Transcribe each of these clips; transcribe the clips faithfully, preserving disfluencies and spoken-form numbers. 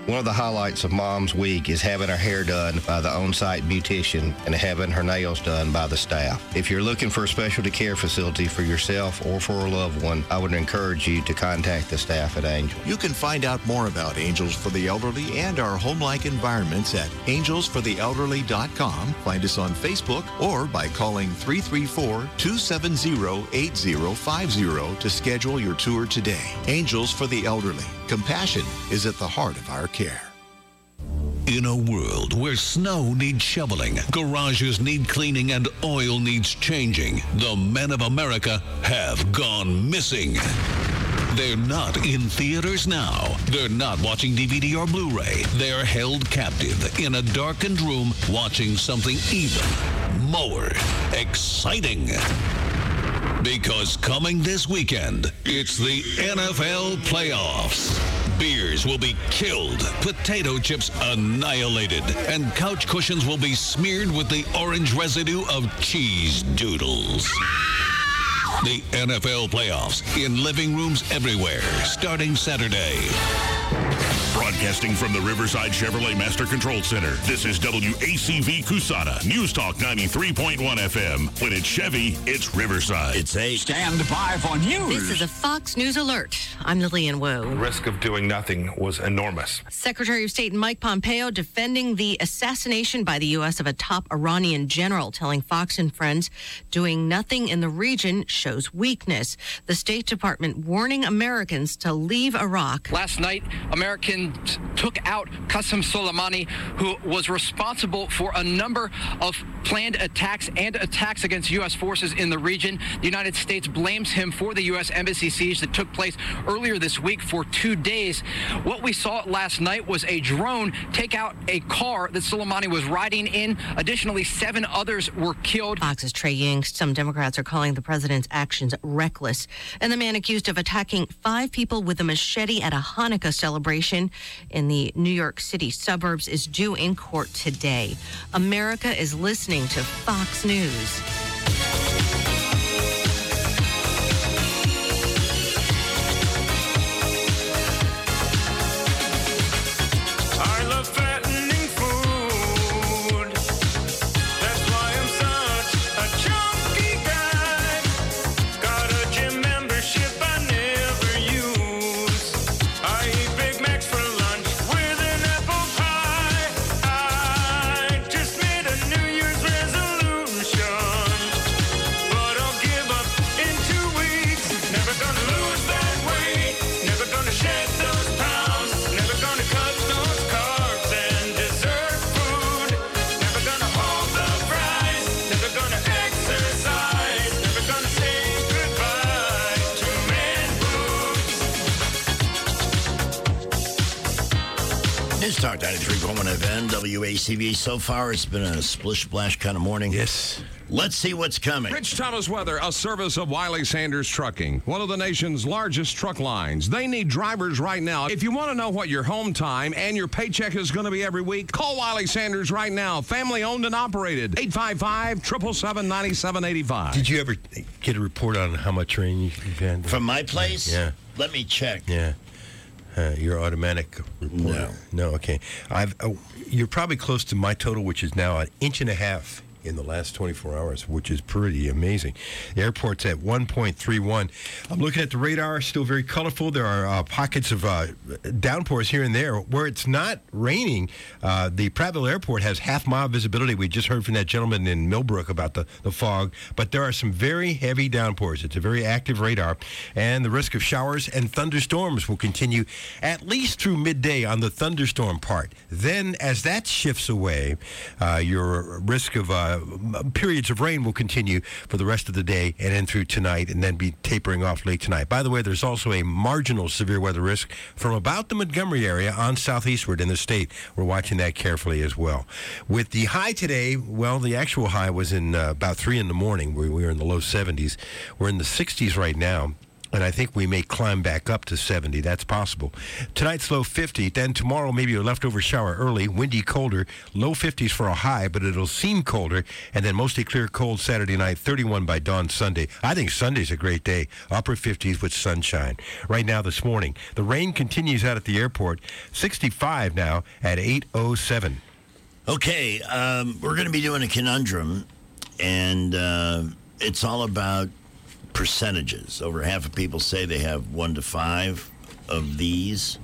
One of the highlights of Mom's Week is having her hair done by the on-site beautician and having her nails done by the staff. If you're looking for a specialty care facility for yourself or for a loved one, I would encourage you to contact the staff at Angel. You can find out more about Angels for the Elderly and our home-like environments at angels for the elderly dot com. Find us on Facebook or by calling three three four, two seven zero, eight zero five zero to schedule your tour today. Angels for the Elderly. Compassion is at the heart of our care. In a world where snow needs shoveling, garages need cleaning, and oil needs changing, the men of America have gone missing. They're not in theaters now. They're not watching D V D or Blu-ray. They're held captive in a darkened room watching something even more exciting. Because coming this weekend, it's the N F L playoffs. Beers will be killed, potato chips annihilated, and couch cushions will be smeared with the orange residue of cheese doodles. The N F L playoffs in living rooms everywhere, starting Saturday. Broadcasting from the Riverside Chevrolet Master Control Center, this is W A C V Cusana, News Talk ninety-three point one F M. When it's Chevy, it's Riverside. It's a Stand By for News. This is a Fox News alert. I'm Lillian Wu. The risk of doing nothing was enormous. Secretary of State Mike Pompeo defending the assassination by the U S of a top Iranian general, telling Fox and Friends doing nothing in the region shows weakness. The State Department warning Americans to leave Iraq. Last night, Americans took out Qasem Soleimani, who was responsible for a number of planned attacks and attacks against U S forces in the region. The United States blames him for the U S embassy siege that took place earlier this week for two days. What we saw last night was a drone take out a car that Soleimani was riding in. Additionally, seven others were killed. Fox's Trey Ying. Some Democrats are calling the president's actions reckless. And the man accused of attacking five people with a machete at a Hanukkah celebration in the New York City suburbs is due in court today. America is listening to Fox News. News Talk ninety-three point one F M, W A C V. So far, it's been a splish-splash kind of morning. Yes. Let's see what's coming. Rich Thomas Weather, a service of Wiley Sanders Trucking, one of the nation's largest truck lines. They need drivers right now. If you want to know what your home time and your paycheck is going to be every week, call Wiley Sanders right now. Family owned and operated. eight five five, seven seven seven, nine seven eight five. Did you ever get a report on how much rain you've had? From my place? Yeah. Let me check. Yeah. Uh, your automatic report? No. No, okay. I've. Uh, you're probably close to my total, which is now an inch and a half in the last twenty-four hours, which is pretty amazing. The airport's at one point three one. I'm looking at the radar, still very colorful. There are uh, pockets of uh, downpours here and there. Where it's not raining, uh, the Prattville Airport has half-mile visibility. We just heard from that gentleman in Millbrook about the, the fog, but there are some very heavy downpours. It's a very active radar, and the risk of showers and thunderstorms will continue at least through midday on the thunderstorm part. Then, as that shifts away, uh, your risk of uh, periods of rain will continue for the rest of the day and then through tonight, and then be tapering off late tonight. By the way, there's also a marginal severe weather risk from about the Montgomery area on southeastward in the state. We're watching that carefully as well. With the high today, well, the actual high was in uh, about three in the morning. We, we were in the low seventies. We're in the sixties right now. And I think we may climb back up to seventy. That's possible. Tonight's low fifty. Then tomorrow, maybe a leftover shower early. Windy, colder. Low fifties for a high, but it'll seem colder. And then mostly clear, cold Saturday night. thirty-one by dawn Sunday. I think Sunday's a great day. Upper fifties with sunshine. Right now this morning, the rain continues out at the airport. sixty-five now at eight oh seven. Okay, um, we're going to be doing a conundrum, and uh, it's all about percentages. Over half of people say they have one to five of these.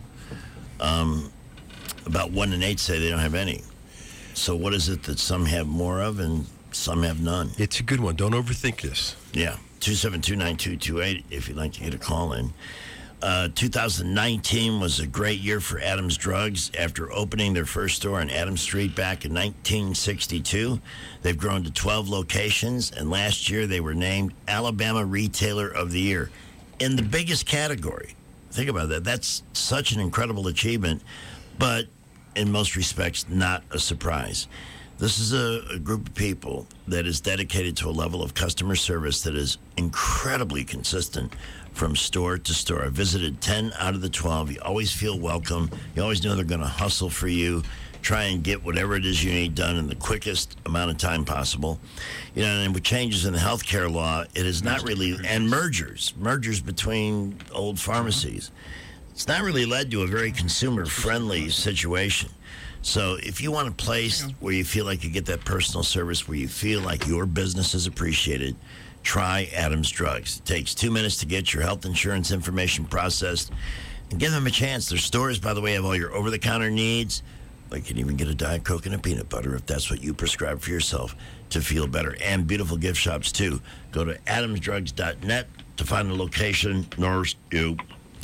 Um, about one in eight say they don't have any. So what is it that some have more of and some have none? It's a good one. Don't overthink this. Yeah. two seven two, nine two two eight if you'd like to get a call in. Uh, two thousand nineteen was a great year for Adams Drugs. After opening their first store on Adams Street back in nineteen sixty-two, they've grown to twelve locations, and last year they were named Alabama Retailer of the Year in the biggest category. Think about that. That's such an incredible achievement, but in most respects, not a surprise. This is a, a group of people that is dedicated to a level of customer service that is incredibly consistent from store to store. I visited ten out of the twelve. You always feel welcome. You always know they're going to hustle for you, try and get whatever it is you need done in the quickest amount of time possible. You know, and with changes in the healthcare law, it is not really, and mergers, mergers between old pharmacies, it's not really led to a very consumer-friendly situation. So if you want a place where you feel like you get that personal service, where you feel like your business is appreciated, try Adams Drugs. It takes two minutes to get your health insurance information processed, and give them a chance. Their stores, by the way, have all your over-the-counter needs. Like, you can even get a Diet Coke and a peanut butter if that's what you prescribe for yourself to feel better. And beautiful gift shops, too. Go to adams drugs dot net to find the location nearest you.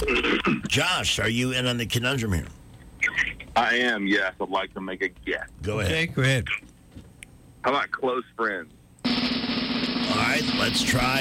Josh, are you in on the conundrum here? I am, yes. I'd like to make a guess. Go ahead. Okay, go ahead. How about close friends? All right, let's try.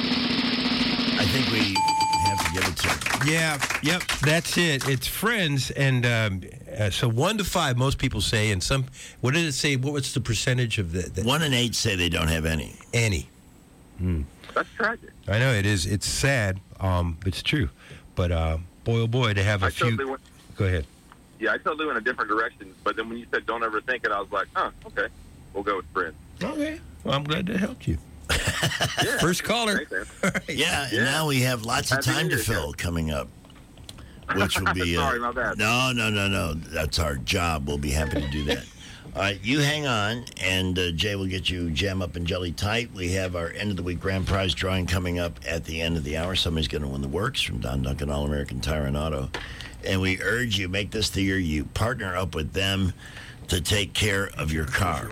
I think we have to give it to. Yeah, yep, that's it. It's friends, and um, uh, so one to five, most people say, and some. What did it say? What was the percentage of the? the one in eight say they don't have any. Any. Mm. That's tragic. I know it is. It's sad. Um, it's true, but uh, boy, oh boy, to have a I few. Totally went, go ahead. Yeah, I totally went a different direction, but then when you said "don't ever think it," I was like, "Huh, okay, we'll go with friends." Okay. Well, I'm glad that helped you. Yeah. First caller. Yeah, yeah, and now we have lots of Happy time New to Year, fill coming up, which will be. Uh, Sorry, my bad. No, no, no, no. That's our job. We'll be happy to do that. All right, you hang on, and uh, Jay will get you jam up and jelly tight. We have our end of the week grand prize drawing coming up at the end of the hour. Somebody's going to win the works from Don Duncan All American Tire and Auto, and we urge you make this the year you partner up with them to take care of your car.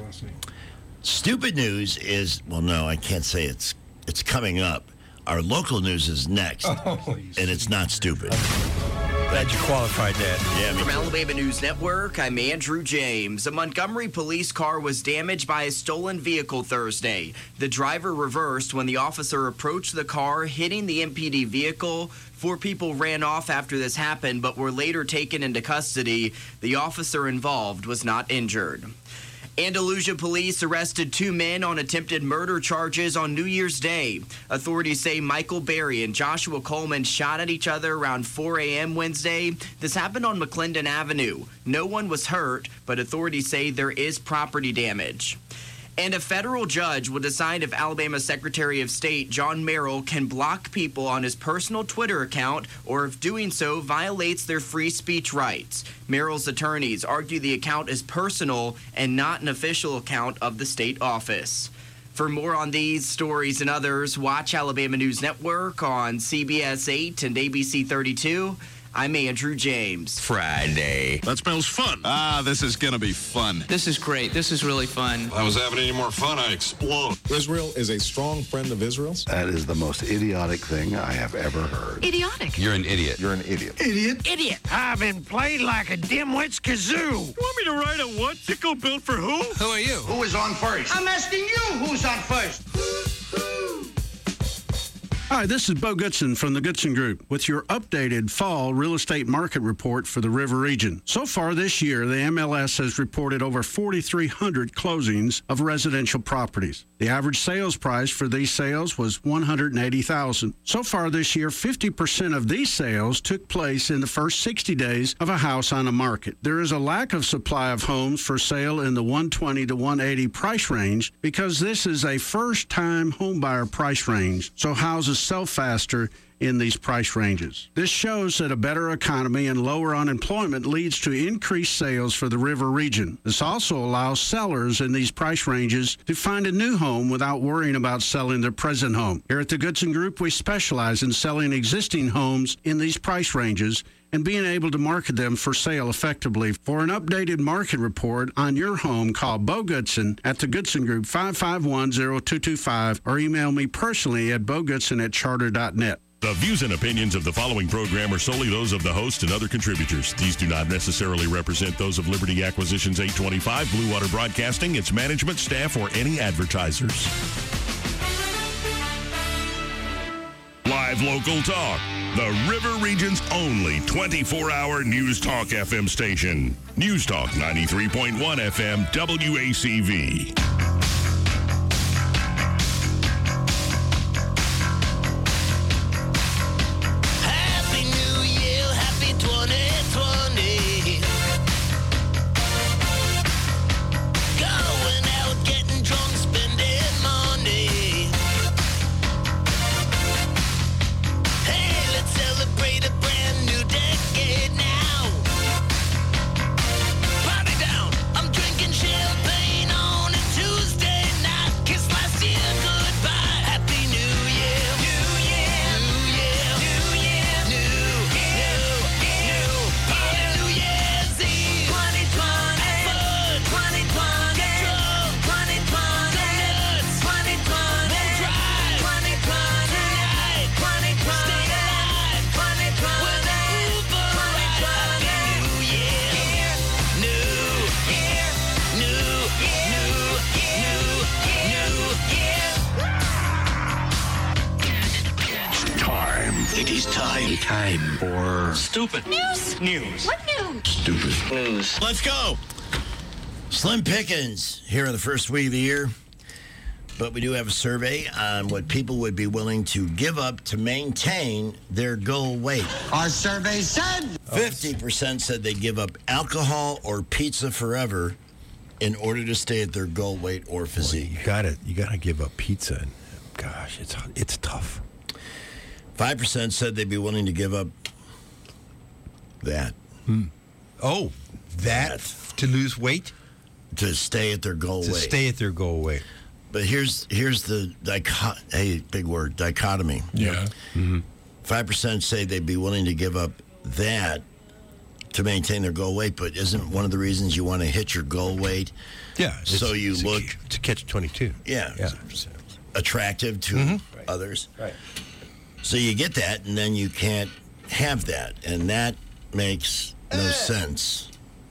Stupid news is, well, no, I can't say it's it's coming up. Our local news is next, oh, and it's not stupid. Glad you qualified that. Yeah, me From too. Alabama News Network, I'm Andrew James. A Montgomery police car was damaged by a stolen vehicle Thursday. The driver reversed when the officer approached the car, hitting the M P D vehicle. Four people ran off after this happened, but were later taken into custody. The officer involved was not injured. Andalusia police arrested two men on attempted murder charges on New Year's Day. Authorities say Michael Berry and Joshua Coleman shot at each other around four a.m. Wednesday. This happened on McClendon Avenue. No one was hurt, but authorities say there is property damage. And a federal judge will decide if Alabama Secretary of State John Merrill can block people on his personal Twitter account or if doing so violates their free speech rights. Merrill's attorneys argue the account is personal and not an official account of the state office. For more on these stories and others, watch Alabama News Network on C B S eight and A B C thirty-two. I'm Andrew James. Friday. That smells fun. Ah, this is going to be fun. This is great. This is really fun. If I was having any more fun, I'd explode. Israel is a strong friend of Israel's. That is the most idiotic thing I have ever heard. Idiotic. You're an idiot. You're an idiot. Idiot. Idiot. I've been played like a dimwit's kazoo. You want me to write a what? Tickle bill for who? Who are you? Who is on first? I'm asking you who's on first. Hi, this is Bo Goodson from the Goodson Group with your updated fall real estate market report for the River Region. So far this year, the M L S has reported over forty-three hundred closings of residential properties. The average sales price for these sales was one hundred eighty thousand dollars. So far this year, fifty percent of these sales took place in the first sixty days of a house on the market. There is a lack of supply of homes for sale in the one twenty to one eighty price range because this is a first-time homebuyer price range, so houses sell faster in these price ranges. This shows that a better economy and lower unemployment leads to increased sales for the River Region. This also allows sellers in these price ranges to find a new home without worrying about selling their present home. Here at the Goodson Group, we specialize in selling existing homes in these price ranges and being able to market them for sale effectively. For an updated market report on your home, call Bo Goodson at the Goodson Group, five five one, zero two two five, or email me personally at bogoodson at charter dot net. The views and opinions of the following program are solely those of the host and other contributors. These do not necessarily represent those of Liberty Acquisitions eight twenty-five, Blue Water Broadcasting, its management, staff, or any advertisers. Live local talk. The River Region's only twenty-four hour News Talk F M station. News Talk ninety-three point one F M W A C V. Time for stupid news. News. What news? Stupid news. Let's go. Slim pickings here in the first week of the year, but we do have a survey on what people would be willing to give up to maintain their goal weight. Our survey said fifty percent said they'd give up alcohol or pizza forever in order to stay at their goal weight or physique. Well, you got to you got to give up pizza. And, gosh, it's it's tough. Five percent said they'd be willing to give up that. Hmm. Oh, that, that to lose weight, to stay at their goal to weight. To stay at their goal weight. But here's here's the dichot. Hey, big word, dichotomy. Yeah. Mm-hmm. Five percent say they'd be willing to give up that to maintain their goal weight. But isn't one of the reasons you want to hit your goal weight? Yeah. So you it's look a, to catch twenty-two. Yeah. yeah. Attractive to mm-hmm. right. others. Right. So you get that, and then you can't have that, and that makes no uh. sense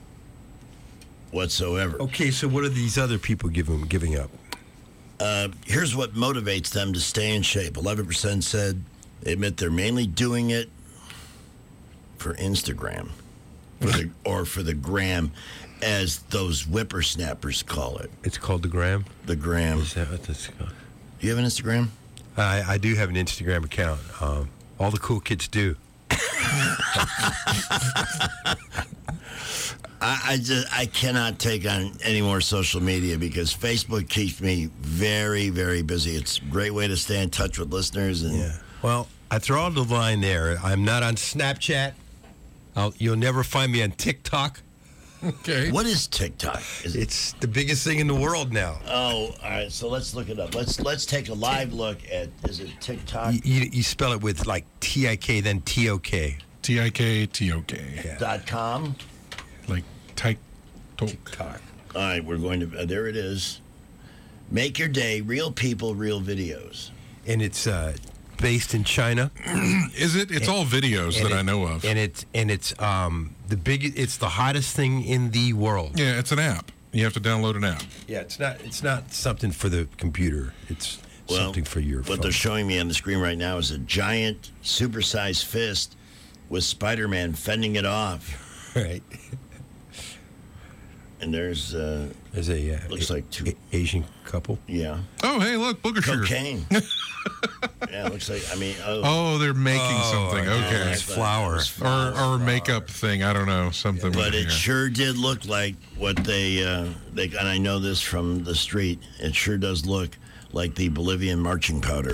whatsoever. Okay, so what are these other people giving giving up? Uh, here's what motivates them to stay in shape. eleven percent said they admit they're mainly doing it for Instagram, for the, or for the gram, as those whippersnappers call it. It's called the gram? The gram. Is that what that's called? Do you have an Instagram? I, I do have an Instagram account. Um, all the cool kids do. I, I just I cannot take on any more social media because Facebook keeps me very, very busy. It's a great way to stay in touch with listeners. And yeah. Well, I throw the line there. I'm not on Snapchat. I'll, you'll never find me on TikTok. Okay. What is TikTok? Is it- it's the biggest thing in the world now. Oh, all right. So let's look it up. Let's let's take a live look at. Is it TikTok? You, you, you spell it with like T I K then T O K. T I K T O K. Yeah. Dot com. Like type TikTok. All right, we're going to. Uh, there it is. Make your day. Real people, real videos. And it's uh, based in China. Is it? It's and, all videos that it, I know of. And it's and it's um the big. It's the hottest thing in the world. Yeah, it's an app. You have to download an app. Yeah, it's not. It's not something for the computer. It's Well, something for your what phone. they're showing me on the screen right now is a giant, supersized fist with Spider-Man fending it off. Right. And there's, uh, there's a uh, looks a, like two a, Asian couple. Yeah. Oh, hey, look, booger sugar. Cocaine. Yeah, it looks like. I mean, oh, Oh, they're making Oh, something. yeah, Okay. it's flour. Or or makeup thing. I don't know. Something. but with- it yeah. sure did look like what they, uh, they, and I know this from the street. It sure does look like the Bolivian marching powder.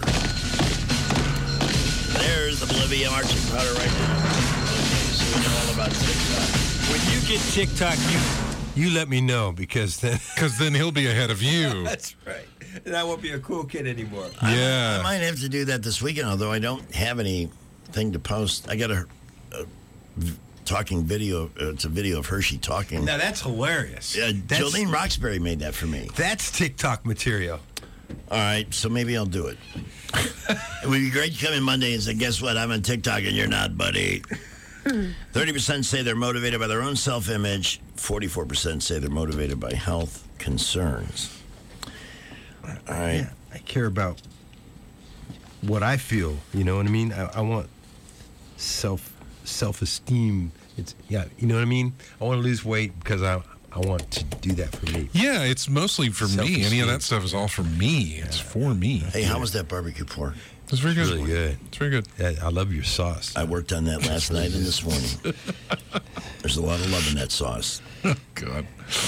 There's the Bolivian marching powder right now. Okay, so we know all about TikTok. When you get TikTok, you you let me know because then because then he'll be ahead of you. That's right. And I won't be a cool kid anymore. Yeah. I might have to do that this weekend, although I don't have anything to post. I got a, a v- talking video. Uh, it's a video of Hershey talking. Now that's hilarious. Yeah, That's- Jolene Roxbury made that for me. That's TikTok material. All right, so maybe I'll do it. It would be great to come in Monday and say, guess what? I'm on TikTok and you're not, buddy. thirty percent say they're motivated by their own self-image. forty-four percent say they're motivated by health concerns. All right. Yeah, I care about what I feel. You know what I mean? I, I want self self esteem. It's yeah. You know what I mean? I want to lose weight because I I want to do that for me. Yeah, it's mostly for me. Any Self-esteem. of that stuff is all for me. It's for me. Hey, how was that barbecue pork? It's very good. Really good. It's very good. Yeah, I love your sauce. I worked on that last night and this morning. There's a lot of love in that sauce. Oh, God.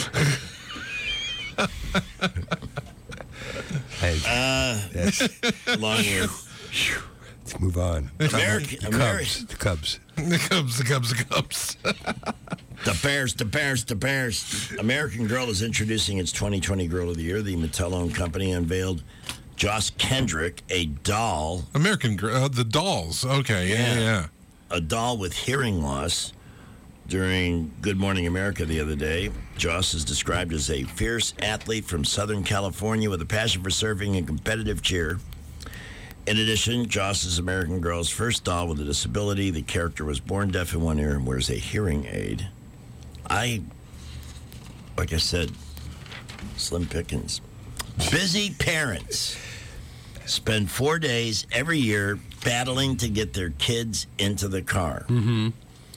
Hey, Uh, that's, long year. let's move on. American, The American, Cubs. The Cubs. The Cubs, the Cubs, the Cubs. The Bears, the Bears, the Bears. American Girl is introducing its twenty twenty Girl of the Year. The Mattel-owned company unveiled Joss Kendrick, a doll. American Girl, uh, the dolls. Okay, yeah, yeah, yeah. A doll with hearing loss. During Good Morning America the other day, Joss is described as a fierce athlete from Southern California with a passion for surfing and competitive cheer. In addition, Joss is American Girl's first doll with a disability. The character was born deaf in one ear and wears a hearing aid. I, like I said, slim pickings. Busy parents spend four days every year battling to get their kids into the car. Mm-hmm.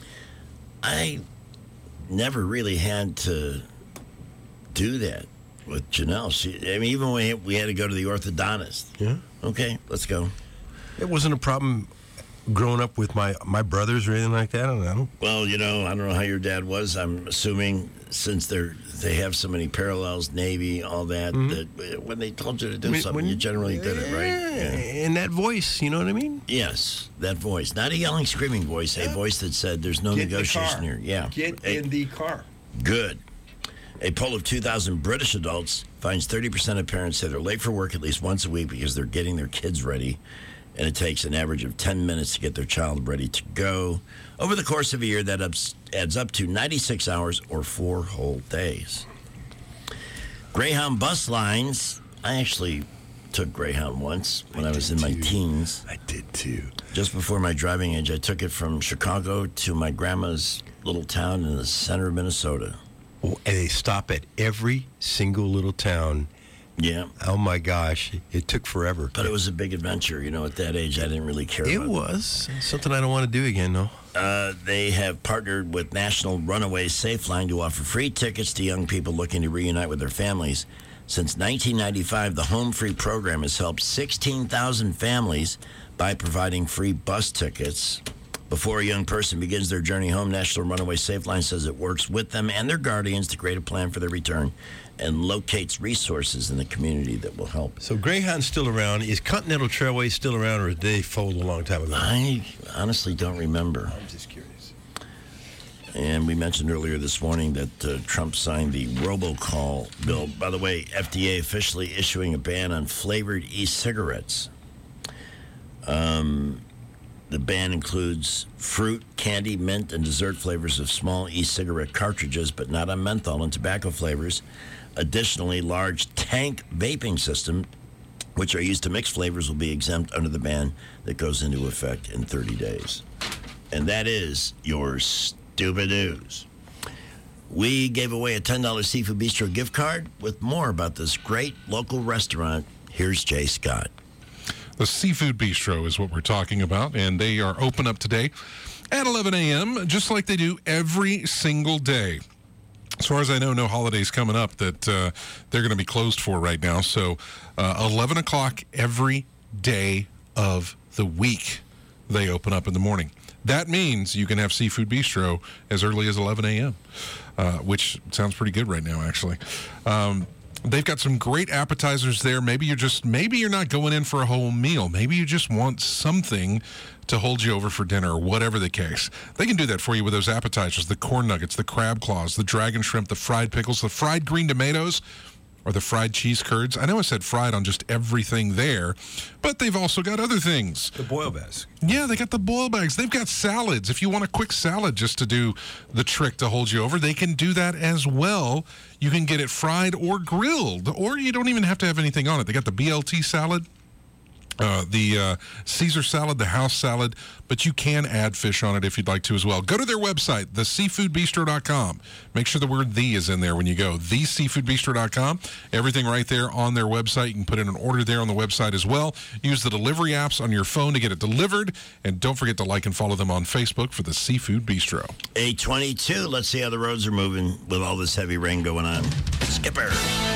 I never really had to do that with Janelle. She, I mean, even when we had to go to the orthodontist. Yeah. Okay, let's go. It wasn't a problem growing up with my my brothers or anything like that. I don't know. Well, you know, I don't know how your dad was. I'm assuming since they're they have so many parallels, Navy, all that, Mhm. that when they told you to do When- something, when- you generally did it, right? Yeah. In that voice, you know what I mean? Yes, that voice. Not a yelling, screaming voice, a voice that said there's no Get in the negotiation car. here. Yeah. Get A- in the car. Good. A poll of two thousand British adults finds thirty percent of parents say they're late for work at least once a week because they're getting their kids ready, and it takes an average of ten minutes to get their child ready to go. Over the course of a year, that ups, adds up to ninety-six hours or four whole days. Greyhound bus lines. I actually took Greyhound once when I, I was in my too. teens. I did too. Just before my driving age, I took it from Chicago to my grandma's little town in the center of Minnesota. Oh, and they stop at every single little town. Yeah. Oh my gosh, it took forever. But it was a big adventure. You know, at that age, I didn't really care It about was something I don't want to do again, though. Uh, they have partnered with National Runaway Safe Line to offer free tickets to young people looking to reunite with their families. Since nineteen ninety-five, the Home Free program has helped sixteen thousand families by providing free bus tickets. Before a young person begins their journey home, National Runaway Safe Line says it works with them and their guardians to create a plan for their return and locates resources in the community that will help. So Greyhound's still around. Is Continental Trailway still around, or did they fold a long time ago? I honestly don't remember. I'm just curious. And we mentioned earlier this morning that uh, Trump signed the robocall bill. By the way, F D A officially issuing a ban on flavored e-cigarettes. Um, the ban includes fruit, candy, mint, and dessert flavors of small e-cigarette cartridges, but not on menthol and tobacco flavors. Additionally, large tank vaping systems, which are used to mix flavors, will be exempt under the ban that goes into effect in thirty days. And that is your stupid news. We gave away a ten dollars Seafood Bistro gift card with more about this great local restaurant Here's Jay Scott. The Seafood Bistro is what we're talking about, and they are open up today at eleven a.m., just like they do every single day. As far as I know, no holidays coming up that uh, they're going to be closed for right now. So uh, eleven o'clock every day of the week, they open up in the morning. That means you can have Seafood Bistro as early as eleven a.m., uh, which sounds pretty good right now, actually. Um, they've got some great appetizers there. Maybe you're just, maybe you're not going in for a whole meal. Maybe you just want something to hold you over for dinner or whatever the case. They can do that for you with those appetizers, the corn nuggets, the crab claws, the dragon shrimp, the fried pickles, the fried green tomatoes, or the fried cheese curds. I know I said fried on just everything there, but they've also got other things. The boil bags. Yeah, they got the boil bags. They've got salads. If you want a quick salad just to do the trick to hold you over, they can do that as well. You can get it fried or grilled, or you don't even have to have anything on it. They got the B L T salad. Uh, the uh, Caesar salad, the house salad, but you can add fish on it if you'd like to as well. Go to their website, the seafood bistro dot com. Make sure the word "the" is in there when you go. the seafood bistro dot com. Everything right there on their website. You can put in an order there on the website as well. Use the delivery apps on your phone to get it delivered. And don't forget to like and follow them on Facebook for the Seafood Bistro. eight twenty-two. Let's see how the roads are moving with all this heavy rain going on. Skipper.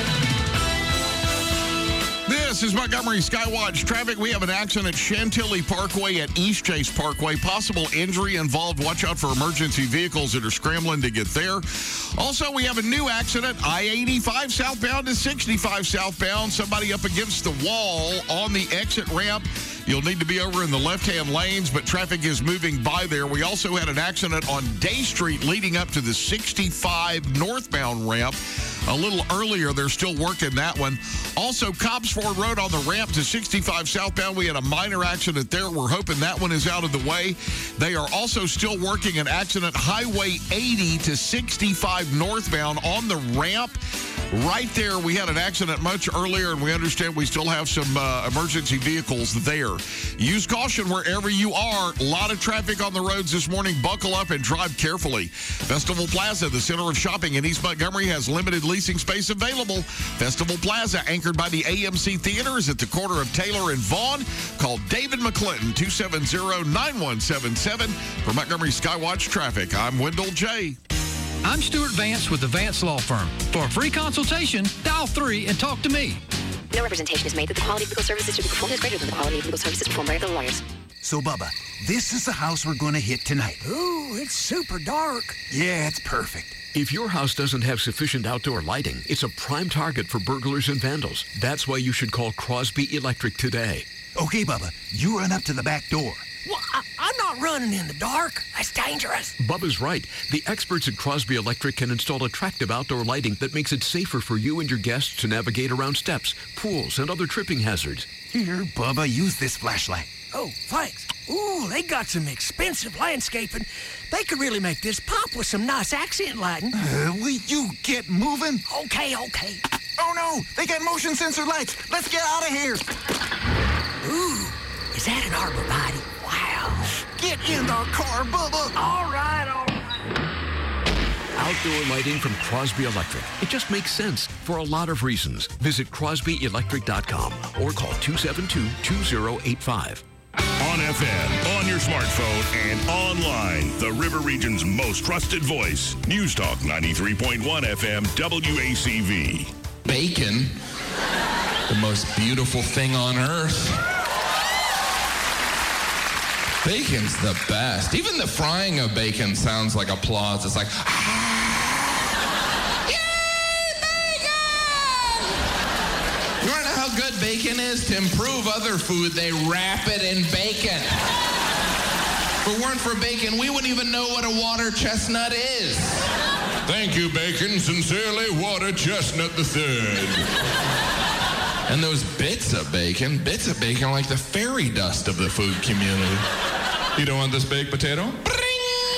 This is Montgomery Skywatch traffic. We have an accident at Chantilly Parkway at East Chase Parkway. Possible injury involved. Watch out for emergency vehicles that are scrambling to get there. Also, we have a new accident. I eighty-five southbound to sixty-five southbound. Somebody up against the wall on the exit ramp. You'll need to be over in the left-hand lanes, but traffic is moving by there. We also had an accident on Day Street leading up to the sixty-five northbound ramp. A little earlier, they're still working that one. Also, Cobbs Ford Road on the ramp to sixty-five southbound. We had a minor accident there. We're hoping that one is out of the way. They are also still working an accident Highway eighty to sixty-five northbound on the ramp. Right there, we had an accident much earlier, and we understand we still have some uh, emergency vehicles there. Use caution wherever you are. A lot of traffic on the roads this morning. Buckle up and drive carefully. Festival Plaza, the center of shopping in East Montgomery, has limited leasing space available. Festival Plaza, anchored by the A M C Theater, is at the corner of Taylor and Vaughn. Call David McClinton, two seven zero, nine one seven seven. For Montgomery Skywatch Traffic, I'm Wendell J. I'm Stuart Vance with the Vance Law Firm. For a free consultation, dial three and talk to me. No representation is made that the quality of legal services to be performed is greater than the quality of legal services performed by other lawyers. So, Bubba, this is the house we're going to hit tonight. Ooh, it's super dark. Yeah, it's perfect. If your house doesn't have sufficient outdoor lighting, it's a prime target for burglars and vandals. That's why you should call Crosby Electric today. Okay, Bubba, you run up to the back door. Well, I, I'm not running in the dark. That's dangerous. Bubba's right. The experts at Crosby Electric can install attractive outdoor lighting that makes it safer for you and your guests to navigate around steps, pools, and other tripping hazards. Here, Bubba, use this flashlight. Oh, thanks. Ooh, they got some expensive landscaping. They could really make this pop with some nice accent lighting. Uh, will you get moving? Okay, okay. Oh, no, they got motion sensor lights. Let's get out of here. Ooh, is that an arborvitae? Wow. Get in the car, Bubba. All right, all right. Outdoor lighting from Crosby Electric. It just makes sense for a lot of reasons. Visit crosby electric dot com or call two seven two, two zero eight five. On F M, on your smartphone, and online, the River Region's most trusted voice. News Talk ninety-three point one F M W A C V. Bacon, the most beautiful thing on earth. Bacon's the best. Even the frying of bacon sounds like applause. It's like, ah! Yay, bacon! You want to know how good bacon is? To improve other food, they wrap it in bacon. If it weren't for bacon, we wouldn't even know what a water chestnut is. Thank you, Bacon. Sincerely, Water Chestnut the Third. And those bits of bacon, bits of bacon are like the fairy dust of the food community. You don't want this baked potato? Bring!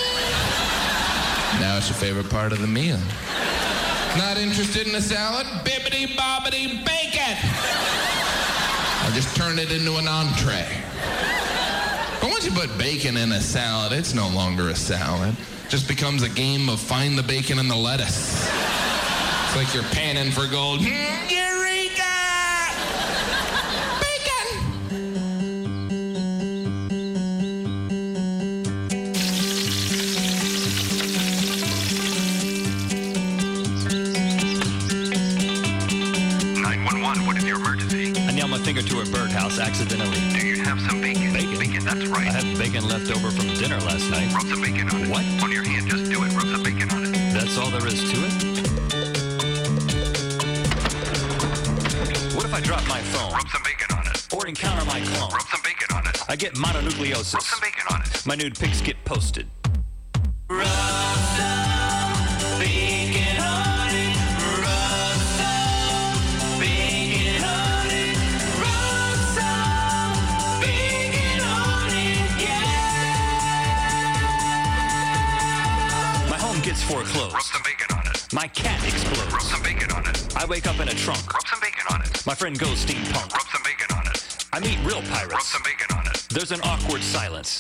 Now it's your favorite part of the meal. Not interested in a salad? Bibbidi bobbidi bacon! I just turned it into an entree. But once you put bacon in a salad, it's no longer a salad. It just becomes a game of find the bacon and the lettuce. It's like you're panning for gold. Eureka! finger to a birdhouse accidentally. Do you have some bacon? Bacon? Bacon, that's right. I have bacon left over from dinner last night. Rub some bacon on it. What? On your hand, just do it. Rub some bacon on it. That's all there is to it? What if I drop my phone? Rub some bacon on it. Or encounter my clone? Rub some bacon on it. I get mononucleosis. Rub some bacon on it. My nude pics get posted. Rub some bacon on it. Rub some bacon on it. Rub some bacon on it, yeah. My home gets foreclosed. Rub some bacon on it. My cat explodes. Rub some bacon on it. I wake up in a trunk. Rub some bacon on it. My friend goes steampunk. Rub some bacon on it. I meet real pirates. Rub some bacon on it. There's an awkward silence.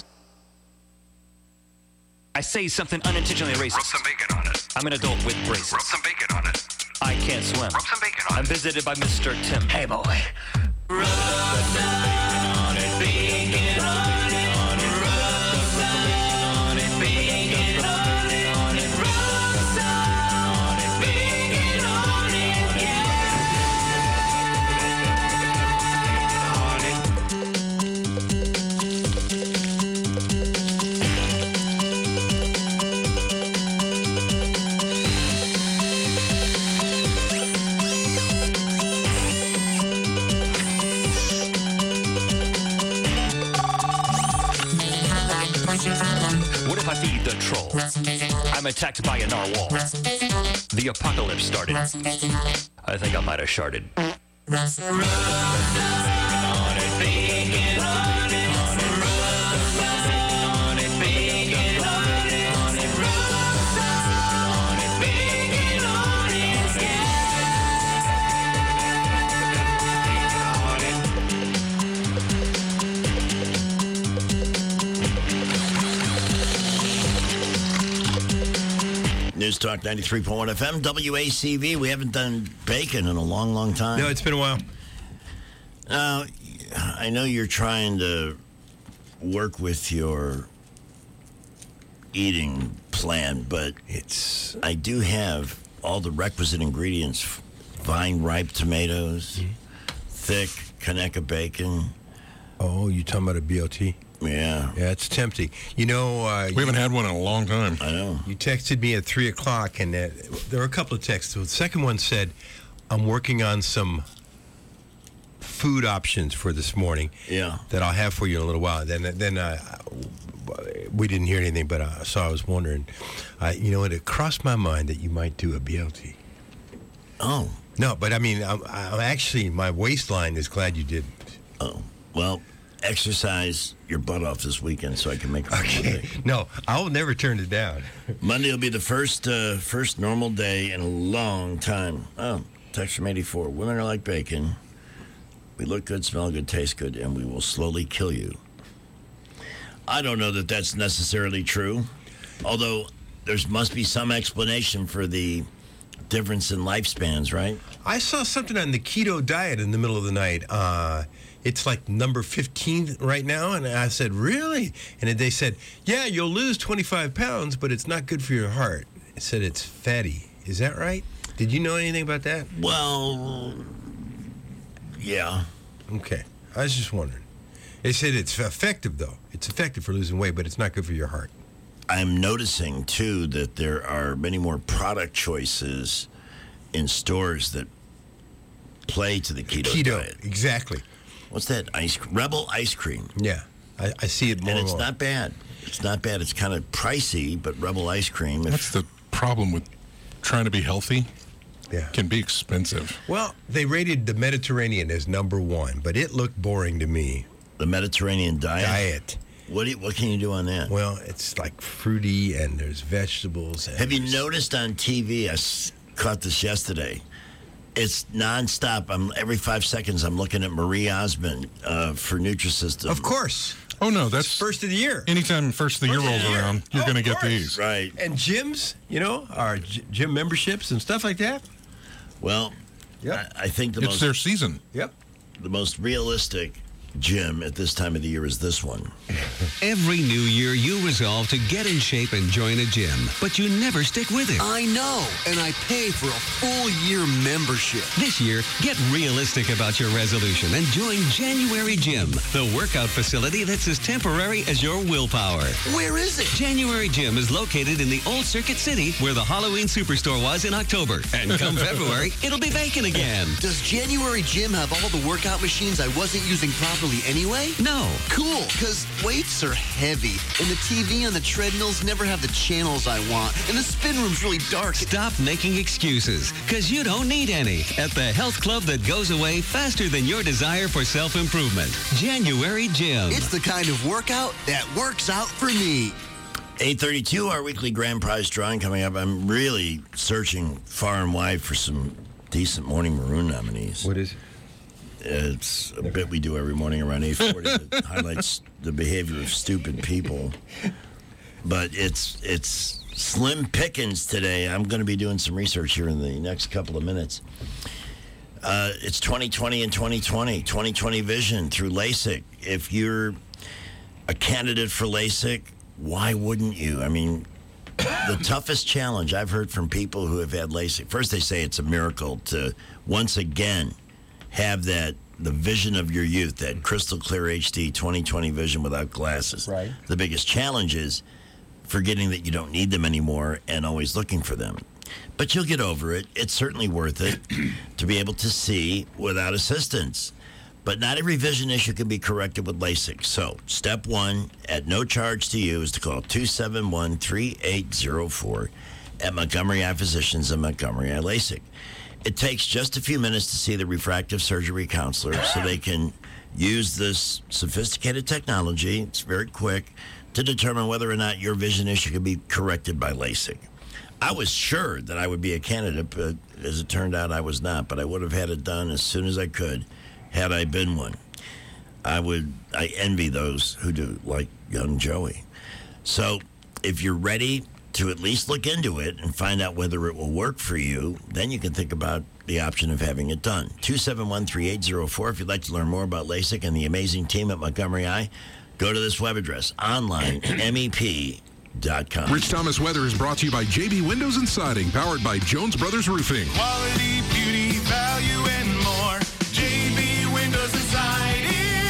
I say something unintentionally racist. Rub some bacon on it. I'm an adult with braces. Rub some bacon on it. I can't swim. Rub some bacon on I'm it. visited by Mister Tim. Hey, boy. Rub some bacon on it. Bacon on it. Rub some bacon on it. Bacon on it. Rub some bacon on it. Yeah. What if I feed the troll? I'm attacked by a narwhal. The apocalypse started. I think I might have sharded. News Talk ninety-three point one F M, W A C V. We haven't done bacon in a long, long time. No, it's been a while. Now, I know you're trying to work with your eating plan, but it's I do have all the requisite ingredients: vine-ripe tomatoes, mm-hmm. thick Conecuh bacon. Oh, you talking about a B L T? Yeah. Yeah, it's tempting. You know... Uh, we haven't had one in a long time. I know. You texted me at three o'clock, and uh, there were a couple of texts. The second one said, I'm working on some food options for this morning. Yeah. That I'll have for you in a little while. Then then uh, we didn't hear anything, but uh, so I was wondering. Uh, you know, it crossed my mind that you might do a B L T. Oh. No, but I mean, I'm, I'm actually, my waistline is glad you didn't. Oh. Well... Exercise your butt off this weekend so I can make it. Okay. No, I'll never turn it down. Monday will be the first uh, first normal day in a long time. Oh, text from eighty-four. Women are like bacon. We look good, smell good, taste good, and we will slowly kill you. I don't know that that's necessarily true, although there must be some explanation for the difference in lifespans, right? I saw something on the keto diet in the middle of the night. Uh, it's like number fifteen right now. And I said, really? And they said, yeah, you'll lose twenty-five pounds, but it's not good for your heart. It said it's fatty. Is that right? Did you know anything about that? Well, yeah. Okay. I was just wondering. They said it's effective, though. It's effective for losing weight, but it's not good for your heart. I'm noticing, too, that there are many more product choices in stores that play to the keto, keto diet. Exactly. What's that? Ice Rebel ice cream. Yeah, I, I see it more and and it's more. not bad. It's not bad. It's kind of pricey, but Rebel ice cream. That's the problem with trying to be healthy. Yeah, can be expensive. Well, they rated the Mediterranean as number one, but it looked boring to me. The Mediterranean diet. Diet. What do you, what can you do on that? Well, it's like fruity and there's vegetables. And Have you noticed on T V? I s- caught this yesterday. It's nonstop. I'm every five seconds. I'm looking at Marie Osmond uh, for Nutrisystem. Of course. Oh no, that's it's first of the year. Anytime first of the year rolls around, you're oh, going to get course. these. Right. And gyms, you know, our g- gym memberships and stuff like that. Well, yep. I, I think the it's most their season. Yep. The most realistic gym at this time of the year as this one. Every new year, you resolve to get in shape and join a gym, but you never stick with it. I know, and I pay for a full year membership. This year, get realistic about your resolution and join January Gym, the workout facility that's as temporary as your willpower. Where is it? January Gym is located in the Old Circuit City, where the Halloween Superstore was in October. And come February, it'll be vacant again. Does January Gym have all the workout machines I wasn't using properly anyway? No. Cool, because weights are heavy, and the T V on the treadmills never have the channels I want, and the spin room's really dark. Stop making excuses, because you don't need any at the health club that goes away faster than your desire for self-improvement. January Gym. It's the kind of workout that works out for me. eight thirty-two, our weekly grand prize drawing coming up. I'm really searching far and wide for some decent Morning Maroon nominees. What is it? It's a bit we do every morning around eight forty that highlights the behavior of stupid people. But it's it's slim pickings today. I'm going to be doing some research here in the next couple of minutes. Uh, it's twenty twenty and twenty twenty. twenty twenty vision through LASIK. If you're a candidate for LASIK, why wouldn't you? I mean, the toughest challenge I've heard from people who have had LASIK, first they say it's a miracle to once again have that the vision of your youth, that crystal clear H D twenty twenty vision without glasses. Right. The biggest challenge is forgetting that you don't need them anymore and always looking for them. But you'll get over it. It's certainly worth it to be able to see without assistance. But not every vision issue can be corrected with LASIK. So, step one, at no charge to you, is to call two seven one, three eight zero four at Montgomery Eye Physicians and Montgomery Eye LASIK. It takes just a few minutes to see the refractive surgery counselor so they can use this sophisticated technology, it's very quick, to determine whether or not your vision issue can be corrected by LASIK. I was sure that I would be a candidate, but as it turned out, I was not. But I would have had it done as soon as I could had I been one. I would, I envy those who do, like young Joey. So if you're ready to at least look into it and find out whether it will work for you, then you can think about the option of having it done. two seven one, three eight zero four. If you'd like to learn more about LASIK and the amazing team at Montgomery Eye, go to this web address, online, M E P dot com. Rich Thomas Weather is brought to you by J B Windows and Siding, powered by Jones Brothers Roofing. Quality, beauty, value, and more. J B Windows and Siding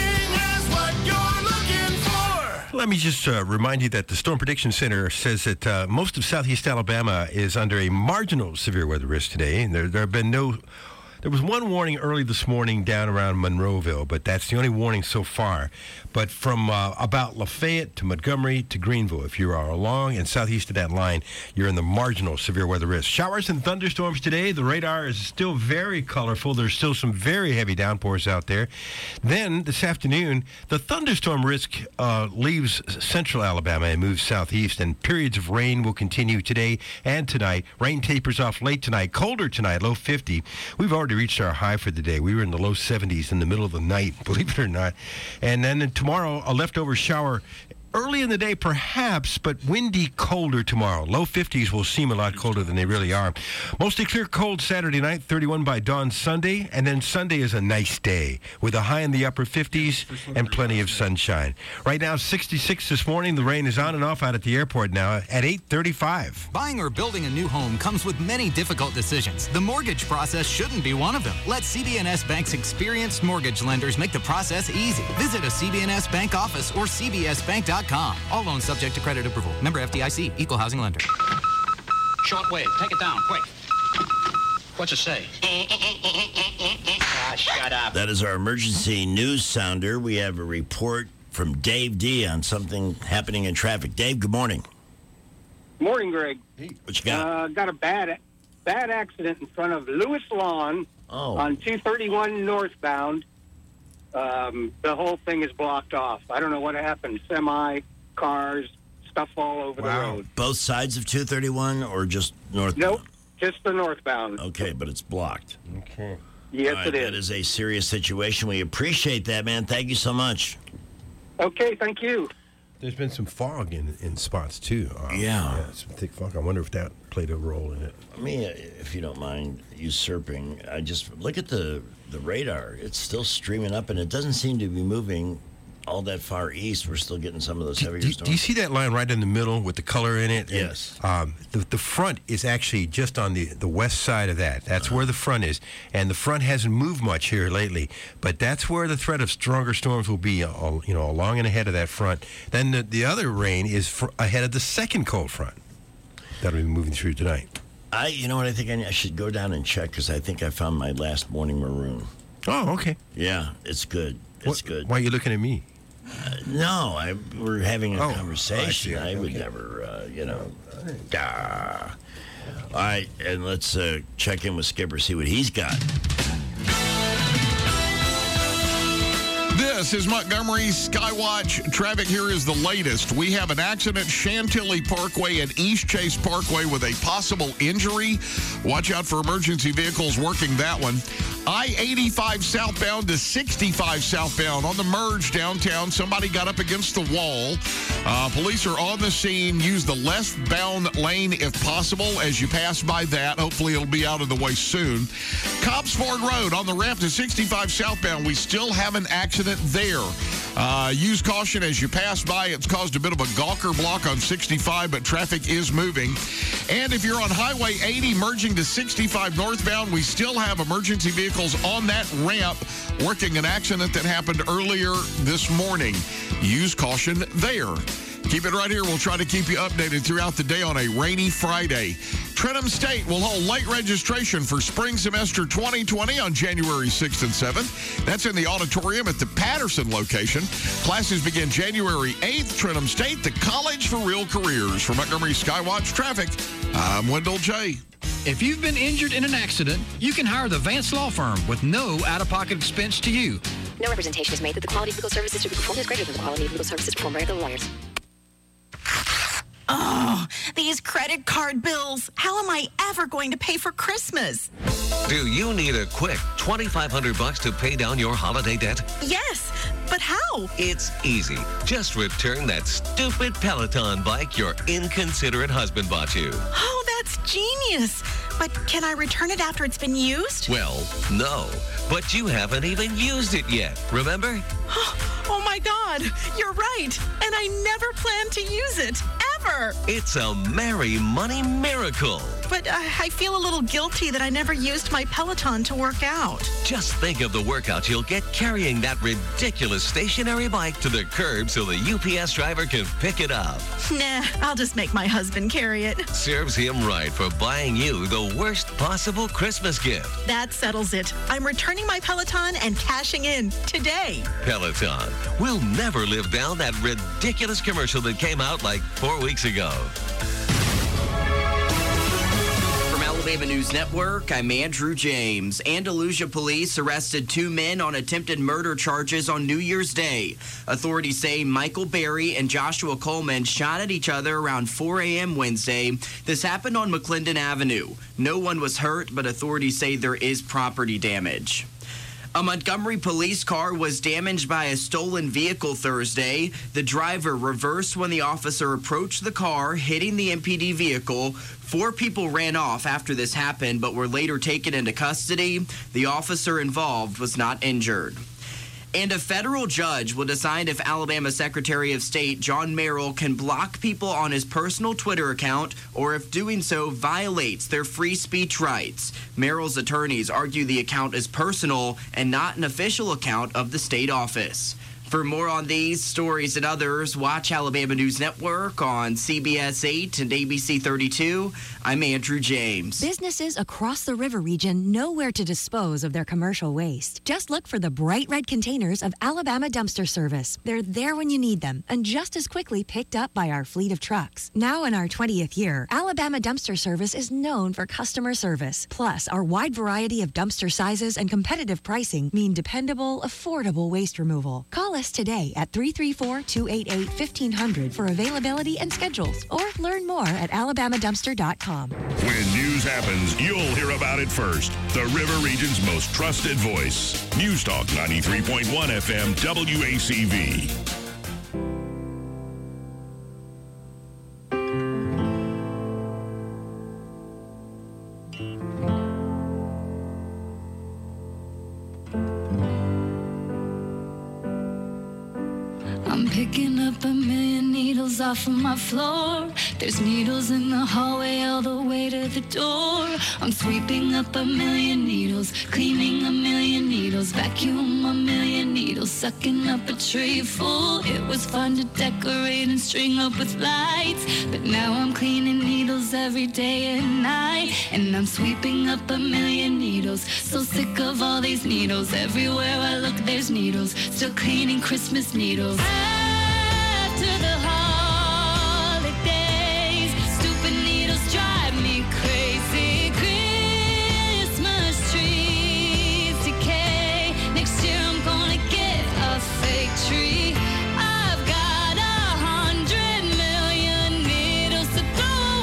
has what you're looking for. Let me just uh, remind you that the Storm Prediction Center says that uh, most of southeast Alabama is under a marginal severe weather risk today, and there, there have been no... There was one warning early this morning down around Monroeville, but that's the only warning so far. But from uh, about Lafayette to Montgomery to Greenville, if you are along and southeast of that line, you're in the marginal severe weather risk. Showers and thunderstorms today. The radar is still very colorful. There's still some very heavy downpours out there. Then this afternoon, the thunderstorm risk uh, leaves central Alabama and moves southeast, and periods of rain will continue today and tonight. Rain tapers off late tonight. Colder tonight, low fifty. We've already reached our high for the day. We were in the low seventies in the middle of the night, believe it or not. And then tomorrow, a leftover shower early in the day, perhaps, but windy, colder tomorrow. Low fifties will seem a lot colder than they really are. Mostly clear, cold Saturday night, thirty-one by dawn Sunday, and then Sunday is a nice day with a high in the upper fifties and plenty of sunshine. Right now, sixty-six this morning. The rain is on and off out at the airport now at eight thirty-five. Buying or building a new home comes with many difficult decisions. The mortgage process shouldn't be one of them. Let C B N S Bank's experienced mortgage lenders make the process easy. Visit a C B N S Bank office or C B S bank dot com. All loans subject to credit approval. Member F D I C. Equal housing lender. Shortwave. Take it down, quick. What's it say? Ah, shut up. That is our emergency news sounder. We have a report from Dave D on something happening in traffic. Dave, good morning. Morning, Greg. What you got? Uh, got a bad bad accident in front of Lewis Lawn oh. on two thirty-one northbound. Um, the whole thing is blocked off. I don't know what happened. Semi, cars, stuff all over the road. Both sides of two thirty-one or just northbound? Nope, just the northbound. Okay, but it's blocked. Okay. Yes, All right, it is. That is a serious situation. We appreciate that, man. Thank you so much. Okay, thank you. There's been some fog in, in spots, too. Uh, Yeah. yeah. Some thick fog. I wonder if that played a role in it. I mean, if you don't mind usurping, I just look at the, the radar. It's still streaming up, and it doesn't seem to be moving all that far east. We're still getting some of those heavier Do, storms. do you see that line right in the middle with the color in it? Yes. Um, the, the front is actually just on the, the west side of that. That's where the front is. And the front hasn't moved much here lately. But that's where the threat of stronger storms will be, uh, you know, along and ahead of that front. Then the, the other rain is fr- ahead of the second cold front. That'll be moving through tonight. I, you know what, I think I, I should go down and check because I think I found my last morning maroon. Oh, okay. Yeah, it's good. It's What- good. Why are you looking at me? Uh, no, I we're having a Oh, conversation. I see. I, would Okay. never, uh, you know. Ah. All right, and let's uh, check in with Skipper, see what he's got. This is Montgomery Skywatch. Traffic here is the latest. We have an accident Chantilly Parkway and East Chase Parkway with a possible injury. Watch out for emergency vehicles working that one. I eighty-five southbound to sixty-five southbound on the merge downtown. Somebody got up against the wall. Uh, police are on the scene. Use the left-bound lane if possible as you pass by that. Hopefully it'll be out of the way soon. Cobbs Ford Road on the ramp to sixty-five southbound. We still have an accident there. Uh, use caution as you pass by. It's caused a bit of a gawker block on sixty-five, but traffic is moving. And if you're on Highway eighty merging to sixty-five northbound, we still have emergency vehicles on that ramp working an accident that happened earlier this morning. Use caution there. Keep it right here. We'll try to keep you updated throughout the day on a rainy Friday. Trenton State will hold late registration for spring semester twenty twenty on January sixth and seventh. That's in the auditorium at the Patterson location. Classes begin January eighth. Trenton State, the college for real careers. For Montgomery Skywatch Traffic, I'm Wendell J. If you've been injured in an accident, you can hire the Vance Law Firm with no out-of-pocket expense to you. No representation is made that the quality of legal services to be performed is greater than the quality of legal services performed by other lawyers. Oh, these credit card bills. How am I ever going to pay for Christmas? Do you need a quick twenty-five hundred bucks to pay down your holiday debt? Yes, but how? It's easy. Just return that stupid Peloton bike your inconsiderate husband bought you. Oh, that's genius. But can I return it after it's been used? Well, no. But you haven't even used it yet, remember? Oh my God, you're right. And I never planned to use it, ever. It's a merry money miracle. But uh, I feel a little guilty that I never used my Peloton to work out. Just think of the workout you'll get carrying that ridiculous stationary bike to the curb so the U P S driver can pick it up. Nah, I'll just make my husband carry it. Serves him right for buying you the worst possible Christmas gift. That settles it. I'm returning my Peloton and cashing in today. Peloton. We'll never live down that ridiculous commercial that came out like four weeks ago. From Alabama News Network, I'm Andrew James. Andalusia police arrested two men on attempted murder charges on New Year's Day. Authorities say Michael Berry and Joshua Coleman shot at each other around four a.m. Wednesday. This happened on McClendon Avenue. No one was hurt, but authorities say there is property damage. A Montgomery police car was damaged by a stolen vehicle Thursday. The driver reversed when the officer approached the car, hitting the M P D vehicle. Four people ran off after this happened, but were later taken into custody. The officer involved was not injured. And a federal judge will decide if Alabama Secretary of State John Merrill can block people on his personal Twitter account or if doing so violates their free speech rights. Merrill's attorneys argue the account is personal and not an official account of the state office. For more on these stories and others, watch Alabama News Network on C B S eight and A B C thirty-two. I'm Andrew James. Businesses across the river region know where to dispose of their commercial waste. Just look for the bright red containers of Alabama Dumpster Service. They're there when you need them and just as quickly picked up by our fleet of trucks. Now in our twentieth year, Alabama Dumpster Service is known for customer service. Plus, our wide variety of dumpster sizes and competitive pricing mean dependable, affordable waste removal. Call us today at three three four, two eight eight, fifteen hundred for availability and schedules, or learn more at alabama dumpster dot com. When news happens, you'll hear about it first. The River Region's most trusted voice. News Talk ninety-three point one F M W A C V. picking up a million needles off of my floor. There's needles in the hallway all the way to the door. I'm sweeping up a million needles, cleaning a million needles, vacuum a million needles, sucking up a tray full. It was fun to decorate and string up with lights, but now I'm cleaning needles every day and night, and I'm sweeping up a million needles. So sick of all these needles. Everywhere I look, there's needles. Still cleaning Christmas needles. After the holidays, stupid needles drive me crazy. Christmas trees decay. Next year I'm gonna get a fake tree. I've got a hundred million needles to throw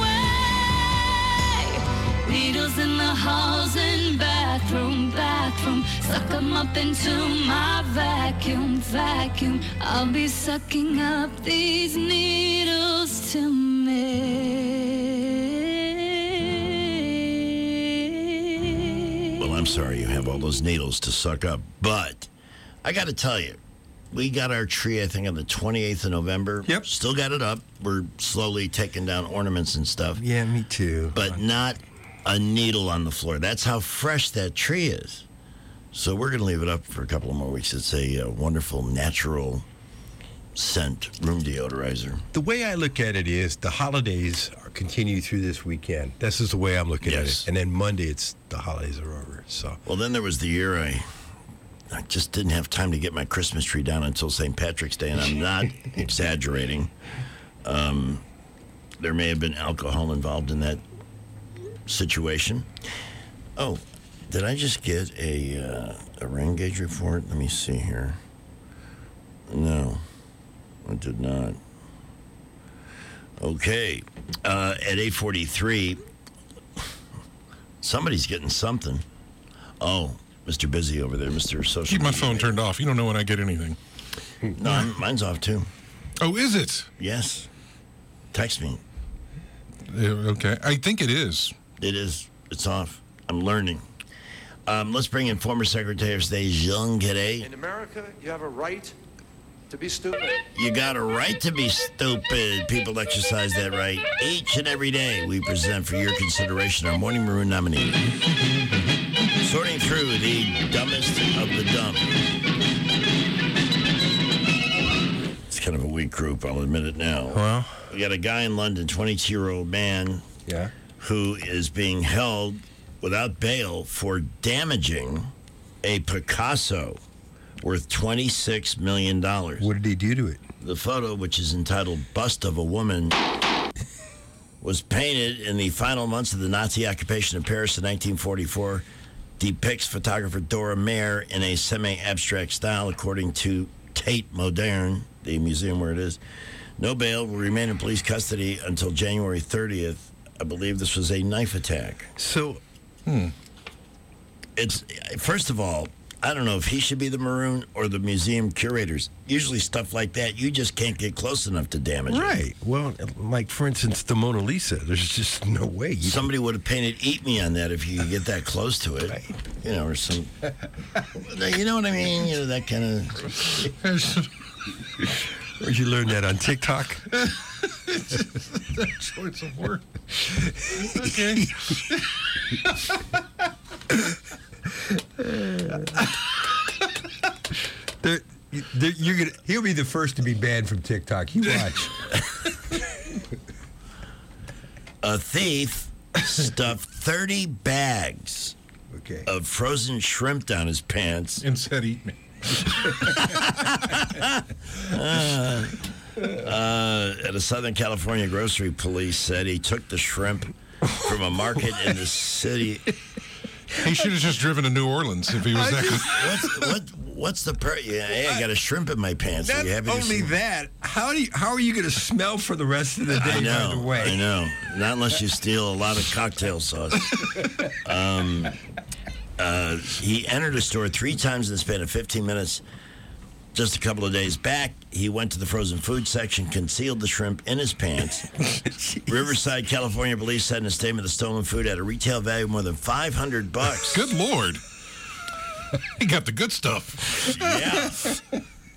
away. Needles in the halls and bathroom, bathroom. Suck 'em up into my vacuum, vacuum. I'll be sucking up these needles till May. Well, I'm sorry you have all those needles to suck up, but I got to tell you, we got our tree, I think, on the twenty-eighth of November. Yep. Still got it up. We're slowly taking down ornaments and stuff. Yeah, me too. But not a needle on the floor. That's how fresh that tree is. So we're going to leave it up for a couple of more weeks. It's a uh, wonderful, natural scent room deodorizer. The way I look at it is the holidays are continue through this weekend. This is the way I'm looking at it. And then Monday, it's the holidays are over. So Well, then there was the year I, I just didn't have time to get my Christmas tree down until Saint Patrick's Day, and I'm not exaggerating. Um, there may have been alcohol involved in that situation. Oh, did I just get a uh, a rain gauge report? Let me see here. No, I did not. Okay, uh, at eight forty-three, somebody's getting something. Oh, Mister Busy over there, Mister Social Keep my Media. phone turned off. You don't know when I get anything. No, I'm- mine's off too. Oh, is it? Yes. Text me. Yeah, okay. I think it is. It is. It's off. I'm learning. Um, let's bring in former Secretary of State Jean Cadet. In America, you have a right to be stupid. You got a right to be stupid. People exercise that right each and every day. We present for your consideration our Morning Maroon nominee. Sorting through the dumbest of the dumb. It's kind of a weak group, I'll admit it now. Well, we got a guy in London, twenty-two-year-old man, yeah, who is being held without bail for damaging a Picasso worth twenty-six million dollars. What did he do to it? The photo, which is entitled Bust of a Woman, was painted in the final months of the Nazi occupation of Paris in nineteen forty-four, depicts photographer Dora Mayer in a semi-abstract style, according to Tate Modern, the museum where it is. No bail, will remain in police custody until January thirtieth. I believe this was a knife attack. So, hmm. It's, first of all, I don't know if he should be the maroon or the museum curators. Usually stuff like that, you just can't get close enough to damage it. Right. Well, like, for instance, the Mona Lisa. There's just no way. You Somebody would have painted "Eat Me" on that if you could get that close to it. Right. You know, or some... You know what I mean? You know, that kind of... Where'd you learn that, on TikTok? That choice of word. Okay. They're, they're, you're gonna, he'll be the first to be banned from TikTok. You watch. A thief stuffed thirty bags okay. of frozen shrimp down his pants. And said, "Eat me." uh, uh, at a Southern California grocery, police said he took the shrimp from a market in the city. He should have just driven to New Orleans if he was that. What's, what, what's the per? Yeah, hey, I got a shrimp in my pants. Are Not you happy to only see- that, how do you, how are you going to smell for the rest of the day? I know. By the way, I know. Not unless you steal a lot of cocktail sauce. Um, uh, he entered a store three times in the span of fifteen minutes. Just a couple of days back, he went to the frozen food section, concealed the shrimp in his pants. Riverside, California police said in a statement the stolen food had a retail value of more than five hundred bucks. Good Lord. He got the good stuff. Yeah.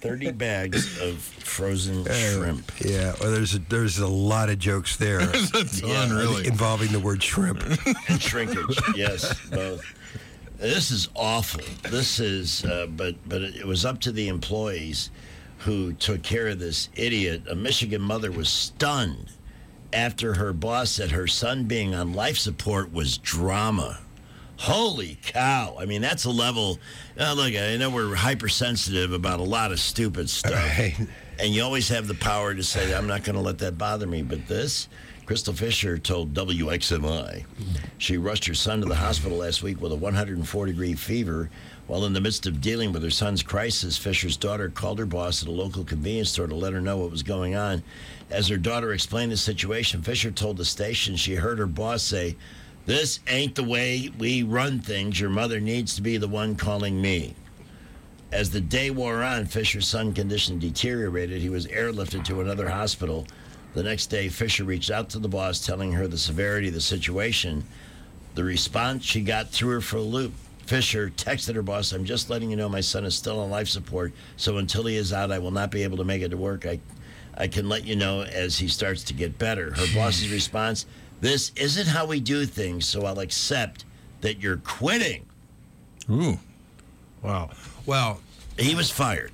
thirty bags of frozen Uh, shrimp. Yeah, well, there's a, there's a lot of jokes there. There's a ton, really. Involving the word shrimp. And shrinkage, yes, both. This is awful. This is, uh, but but it was up to the employees who took care of this idiot. A Michigan mother was stunned after her boss said her son being on life support was drama. Holy cow. I mean, that's a level. Uh, look, I know we're hypersensitive about a lot of stupid stuff. Right. And you always have the power to say, I'm not going to let that bother me. But this, Crystal Fisher told W X M I she rushed her son to the hospital last week with a one hundred four degree fever. While in the midst of dealing with her son's crisis, Fisher's daughter called her boss at a local convenience store to let her know what was going on. As her daughter explained the situation, Fisher told the station she heard her boss say, "This ain't the way we run things. Your mother needs to be the one calling me." As the day wore on, Fisher's son's condition deteriorated. He was airlifted to another hospital. The next day, Fisher reached out to the boss, telling her the severity of the situation. The response she got threw her for a loop. Fisher texted her boss, "I'm just letting you know my son is still on life support, so until he is out, I will not be able to make it to work. I, I can let you know as he starts to get better." Her boss's response, "This isn't how we do things, so I'll accept that you're quitting." Ooh. Wow. Well, he was fired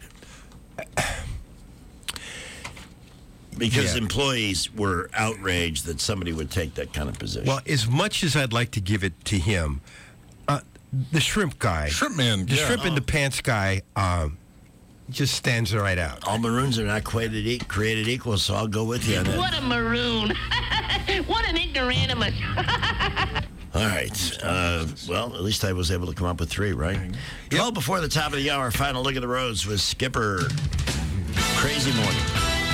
because Yeah. employees were outraged that somebody would take that kind of position. Well, as much as I'd like to give it to him, uh, the shrimp guy, shrimp man, the yeah. shrimp in the pants guy, um, just stands right out. All maroons are not created, e- created equal, so I'll go with you on that. What a maroon. What an ignoramus. All right. Uh, well, at least I was able to come up with three, right? twelve before the top of the hour. Final look at the roads with Skipper. Crazy morning.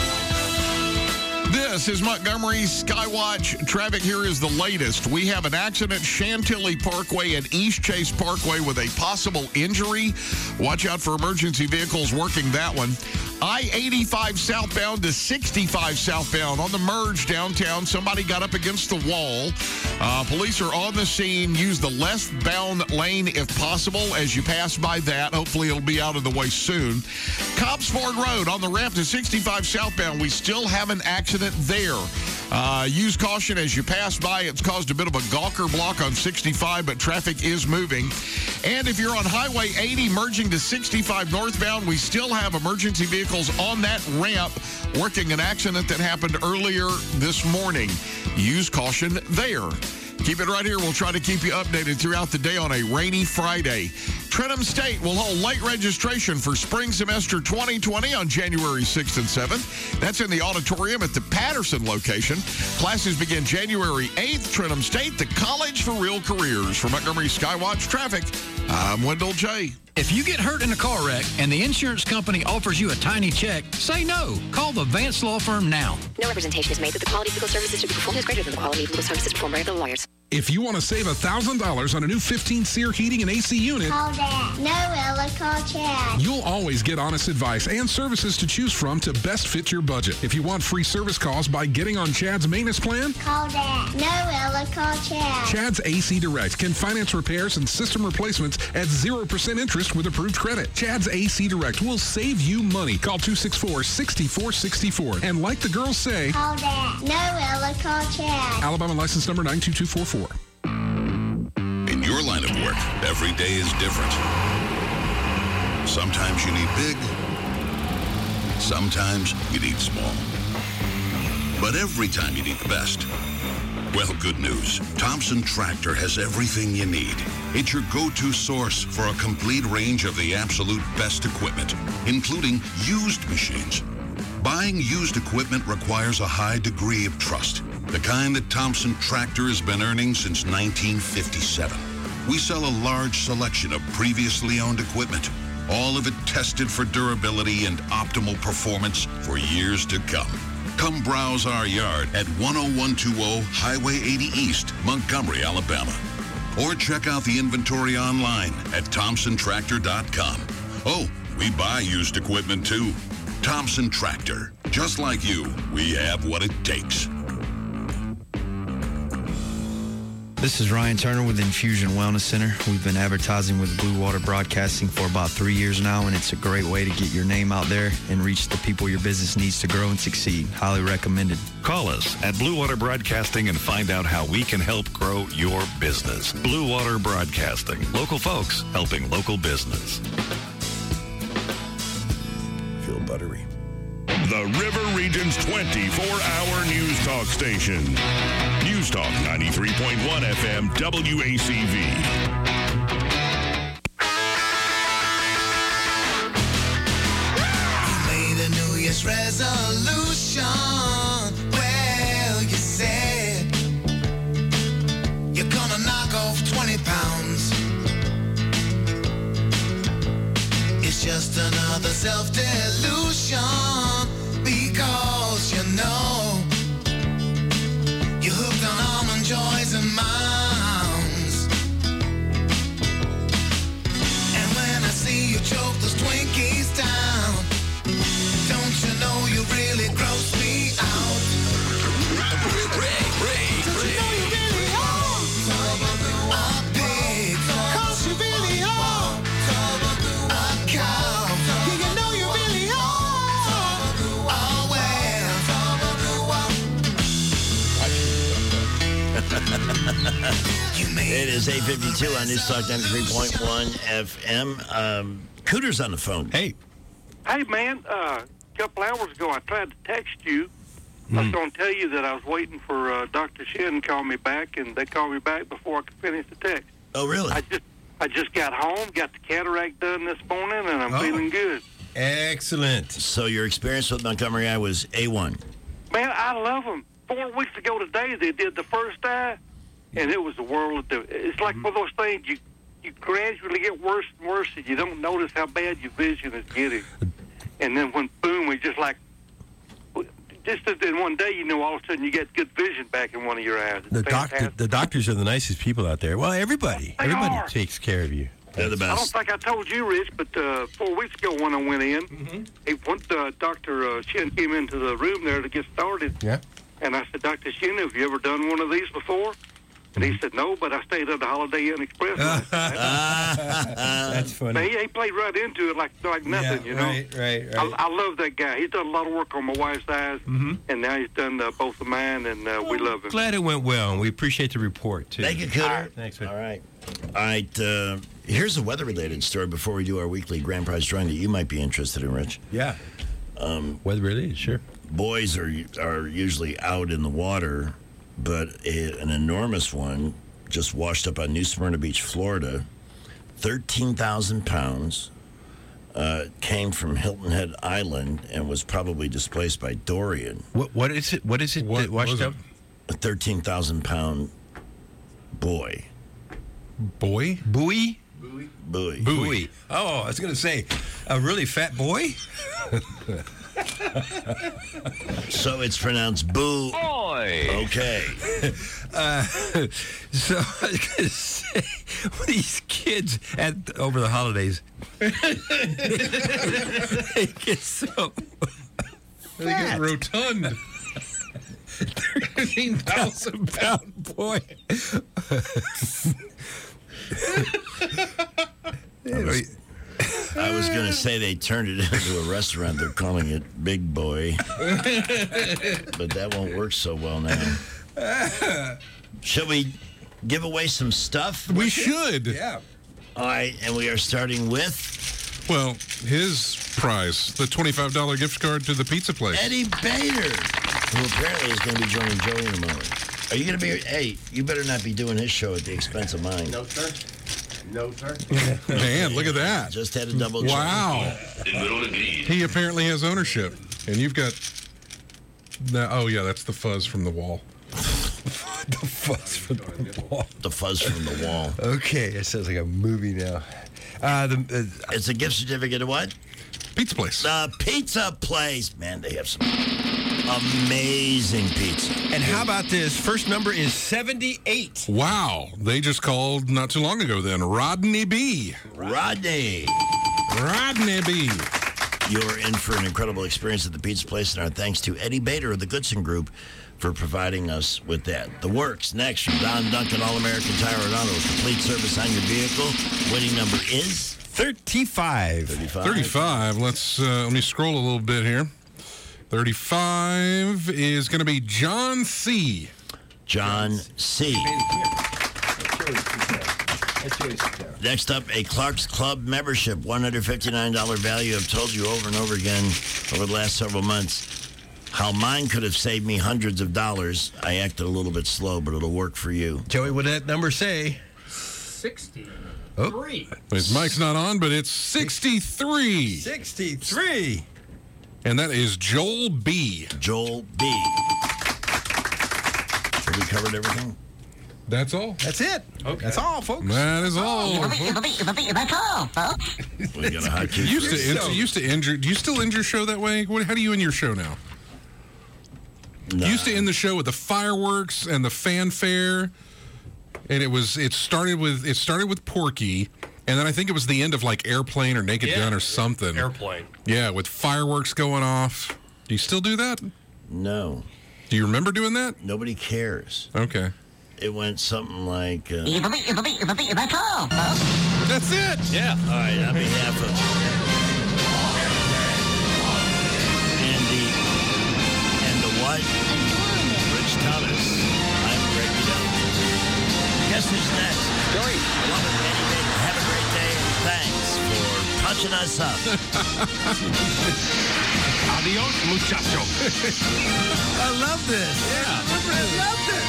This is Montgomery Skywatch. Traffic here is the latest. We have an accident Chantilly Parkway and East Chase Parkway with a possible injury. Watch out for emergency vehicles working that one. I eighty-five southbound to sixty-five southbound on the merge downtown. Somebody got up against the wall. Uh, police are on the scene. Use the left-bound lane if possible as you pass by that. Hopefully it'll be out of the way soon. Cobbs Ford Road on the ramp to sixty-five southbound. We still have an accident there. Uh, use caution as you pass by. It's caused a bit of a gawker block on sixty-five, but traffic is moving. And if you're on Highway eighty merging to sixty-five northbound, we still have emergency vehicles on that ramp working an accident that happened earlier this morning. Use caution there. Keep it right here. We'll try to keep you updated throughout the day on a rainy Friday. Trenton State will hold late registration for spring semester twenty twenty on January sixth and seventh. That's in the auditorium at the Patterson location. Classes begin January eighth. Trenton State, the college for real careers. For Montgomery Skywatch Traffic, I'm Wendell J. If you get hurt in a car wreck and the insurance company offers you a tiny check, say no. Call the Vance Law Firm now. No representation is made that the quality of legal services to be performed is greater than the quality of legal services performed by other lawyers. If you want to save one thousand dollars on a new fifteen SEER heating and A C unit, Call Dad. No, Ella, call Chad. you'll always get honest advice and services to choose from to best fit your budget. If you want free service calls by getting on Chad's maintenance plan, Call Dad. No, Ella, call Chad. Chad's A C Direct can finance repairs and system replacements at zero percent interest with approved credit. Chad's A C Direct will save you money. Call two six four, six four six four. And like the girls say, Call Dad. No, Ella, call Chad. Alabama license number nine two two four four. In your line of work, every day is different. Sometimes you need big, sometimes you need small. But every time you need the best. Well, good news. Thompson Tractor has everything you need. It's your go-to source for a complete range of the absolute best equipment, including used machines. Buying used equipment requires a high degree of trust, the kind that Thompson Tractor has been earning since nineteen fifty-seven. We sell a large selection of previously owned equipment, all of it tested for durability and optimal performance for years to come. Come browse our yard at one oh one two oh Highway eighty East, Montgomery, Alabama. Or check out the inventory online at thompson tractor dot com. Oh, we buy used equipment too. Thompson Tractor. Just like you, we have what it takes. This is Ryan Turner with Infusion Wellness Center. We've been advertising with Blue Water Broadcasting for about three years now, and it's a great way to get your name out there and reach the people your business needs to grow and succeed. Highly recommended. Call us at Blue Water Broadcasting and find out how we can help grow your business. Blue Water Broadcasting. Local folks helping local business. Feel buttery. The River Region's twenty-four hour news talk station. News Talk ninety-three point one F M W A C V. Made a New Year's resolution. Well, you said you're gonna knock off twenty pounds. It's just another self-delusion because you know you're hooked on almond joys and mounds. And when I see you choke those Twinkies down, don't you know you really gross me out? Ray, Ray, Ray, don't you know you really are a pig? 'Cause you really are a cow. Yeah, you know you really are. Oh well. It is eight fifty-two on News Talk ninety-three point one F M. Um, Cooter's on the phone. Hey. Hey, man, uh, a couple hours ago I tried to text you. I was going to tell you that I was waiting for uh, Doctor Shin to call me back, and they called me back before I could finish the text. Oh, really? I just I just got home, got the cataract done this morning, and I'm Oh. feeling good. Excellent. So your experience with Montgomery Eye was A one. Man, I love them. Four weeks ago today, they did the first eye, and it was the world of difference. It's like one of those things you you gradually get worse and worse, and you don't notice how bad your vision is getting. And then when boom, we just like just in one day, you know, all of a sudden you get good vision back in one of your eyes. It's The, doc- the, fantastic. the doctors are the nicest people out there. Well, everybody. They everybody are. takes care of you. They're the I don't think I told you, Rich, but uh, four weeks ago when I went in, he went, uh, Doctor Uh, Shin came into the room there to get started. Yeah. And I said, Doctor Shin, have you ever done one of these before? And he said, no, but I stayed at the Holiday Inn Express. That's funny. Man, he, he played right into it like like nothing, Yeah, you know. right, right, right. I, I love that guy. He's done a lot of work on my wife's eyes, and now he's done uh, both of mine, and uh, we love him. Glad it went well, and we appreciate the report, too. Thank you, Cooter. Thanks, All right. All right. Uh, here's a weather-related story before we do our weekly grand prize drawing that you might be interested in, Rich. Yeah. Um, weather-related, sure. Boys are are usually out in the water, but a, an enormous one just washed up on New Smyrna Beach, Florida. thirteen thousand pounds. Uh, came from Hilton Head Island and was probably displaced by Dorian. What What is it? What is it that washed up? A thirteen thousand pound boy. Boy? Buoy? Buoy. Buoy. Oh, I was going to say, a really fat boy? So it's pronounced boo. Boy. Okay. Uh, so I was going to say, these kids at over the holidays, they get so They get rotund. thirteen thousand pound boy. I was, I was going to say they turned it into a restaurant. They're calling it Big Boy. But that won't work so well now. Should we give away some stuff? We should. Yeah. All right, and we are starting with Well, his prize, the twenty-five dollars gift card to the pizza place. Eddie Bader, who apparently is going to be joining Joey in a moment. Are you going to be? Hey, you better not be doing his show at the expense of mine. No, sir. No, sir. Man, look at that. Just had a double check. Wow. He apparently has ownership. And you've got... The, oh, yeah, that's the fuzz from the wall. The fuzz from the wall. The fuzz from the wall. Okay, it sounds like a movie now. Uh, the, uh, It's a gift certificate of what? Pizza place. The pizza place. Man, they have some amazing pizza. And how about this? First number is seventy-eight. Wow. They just called not too long ago then. Rodney B. Rodney. Rodney B. You're in for an incredible experience at the pizza place, and our thanks to Eddie Bader of the Goodson Group for providing us with that. The Works next from Don Duncan, All-American Tire and Auto. Complete service on your vehicle. Winning number is thirty-five. thirty-five. thirty-five. Let's uh, let me scroll a little bit here. thirty-five is going to be John C. John C. Next up, a Clark's Club membership, one hundred fifty-nine dollars value. I've told you over and over again over the last several months how mine could have saved me hundreds of dollars. I acted a little bit slow, but it'll work for you. Joey, what did that number say? sixty-three. Oh. His mic's not on, but it's sixty-three. sixty-three. And that is Joel B. Joel B. Have we covered everything? That's all. That's it. Okay. That's all, folks. That is all. That's all, folks. We got a hot You used to, so, in, used to injure. Do you still end your show that way? What, how do you end your show now? Nah. You used to end the show with the fireworks and the fanfare, and it was it started with it started with Porky, and then I think it was the end of like Airplane or Naked Yeah. Gun or something. Airplane. Yeah, with fireworks going off. Do you still do that? No. Do you remember doing that? Nobody cares. Okay. It went something like... Uh, That's all, folks. That's it. Yeah. all right, on behalf of Andy and the what? Rich Thomas, I'm Greg Goodell. Guess who's next? Joey. Love it, Eddie Baker. Have a great day, and thanks for punching us up. Adios, muchacho. I love this. Yeah. I love this.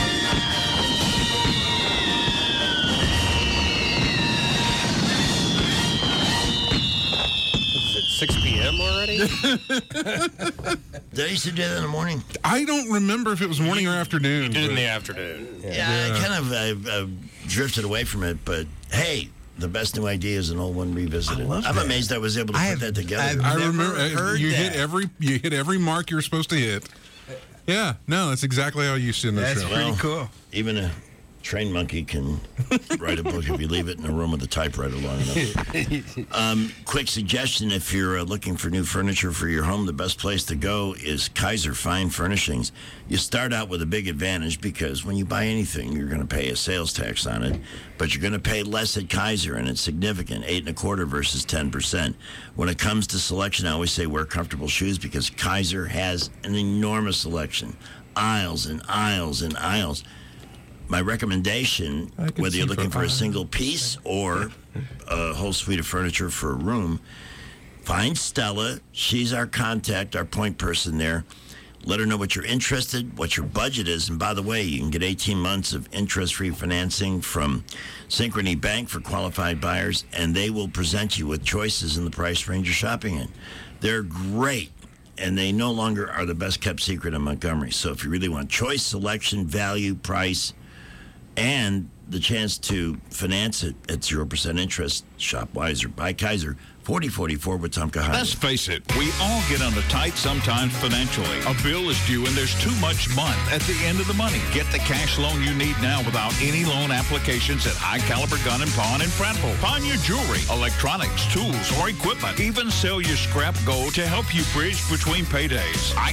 six p.m. already? Did I used to do that in the morning? I don't remember if it was morning or afternoon. Did it in but- the afternoon. Yeah, Yeah. I kind of uh, uh, drifted away from it, but hey, the best new idea is an old one revisited. I love I'm that. amazed I was able to I put have- that together. I've- I Never remember uh, heard you that. hit every you hit every mark you were supposed to hit. Yeah, no, that's exactly how you used to end the That's show. pretty Well, cool. Even a trained monkey can write a book if you leave it in a room with a typewriter long enough. Um, quick suggestion, if you're uh, looking for new furniture for your home, the best place to go is Kaiser Fine Furnishings. You start out with a big advantage because when you buy anything, you're going to pay a sales tax on it, but you're going to pay less at Kaiser, and it's significant, eight and a quarter versus ten percent. When it comes to selection, I always say wear comfortable shoes because Kaiser has an enormous selection, aisles and aisles and aisles. My recommendation, I could whether see you're for looking for a aisles. single piece or a whole suite of furniture for a room, find Stella. She's our contact, our point person there. Let her know what you're interested, what your budget is. And by the way, you can get eighteen months of interest-free financing from Synchrony Bank for qualified buyers, and they will present you with choices in the price range you're shopping in. They're great, and they no longer are the best-kept secret in Montgomery. So if you really want choice, selection, value, price, and the chance to finance it at zero percent interest, shop Wiser. Buy Kaiser, forty forty-four with Tomka Highway. Let's face it, we all get on the tight sometimes financially. A bill is due and there's too much month at the end of the money. Get the cash loan you need now without any loan applications at High Caliber Gun and Pawn in Prattville. Pawn your jewelry, electronics, tools, or equipment. Even sell your scrap gold to help you bridge between paydays. High